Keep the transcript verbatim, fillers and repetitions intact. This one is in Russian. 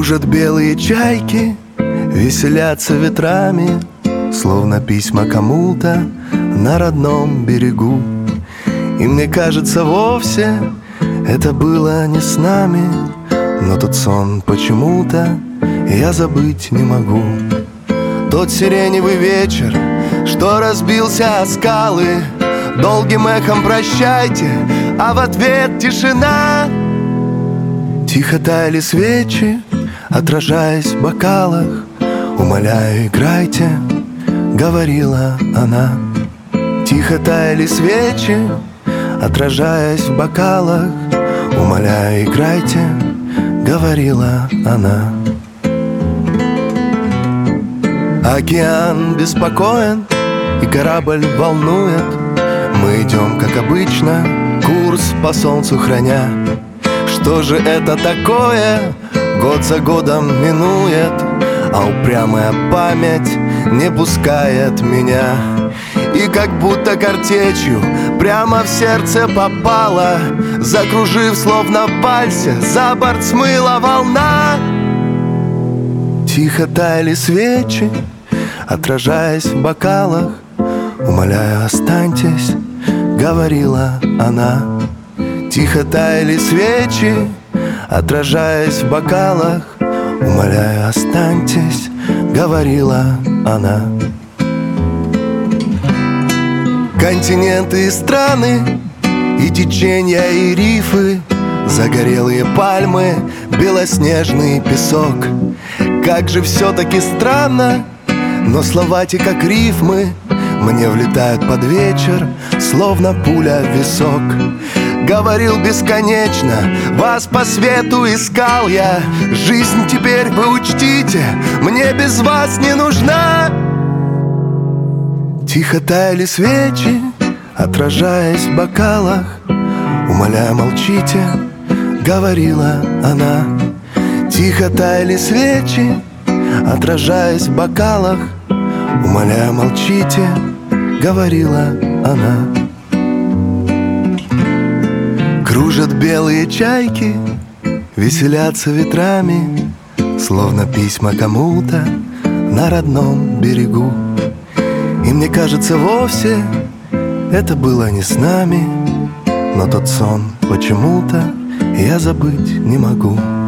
Кружат белые чайки, веселятся ветрами, словно письма кому-то на родном берегу. И мне кажется, вовсе это было не с нами, но тот сон почему-то я забыть не могу. Тот сиреневый вечер, что разбился о скалы, долгим эхом прощайте, а в ответ тишина. Тихо таяли свечи, отражаясь в бокалах. «Умоляю, играйте», — говорила она. Тихо таяли свечи, отражаясь в бокалах. «Умоляю, играйте», — говорила она. Океан беспокоен, и корабль волнует. Мы идем, как обычно, курс по солнцу храня. Что же это такое? Год за годом минует, а упрямая память не пускает меня. И как будто картечью прямо в сердце попала, закружив словно в вальсе, за борт смыла волна. Тихо таяли свечи, отражаясь в бокалах. «Умоляю, останьтесь», — говорила она. Тихо таяли свечи, отражаясь в бокалах. «Умоляю, останьтесь», — говорила она. Континенты и страны, и течения, и рифы, загорелые пальмы, белоснежный песок. Как же все-таки странно, но слова те, как рифмы, мне влетают под вечер, словно пуля в висок. Говорил бесконечно, вас по свету искал я. Жизнь теперь вы учтите, мне без вас не нужна. Тихо таяли свечи, отражаясь в бокалах. «Умоляю, молчите», — говорила она. Тихо таяли свечи, отражаясь в бокалах. «Умоляю, молчите», — говорила она. Кружат белые чайки, веселятся ветрами, словно письма кому-то на родном берегу. И мне кажется, вовсе это было не с нами, но тот сон почему-то я забыть не могу.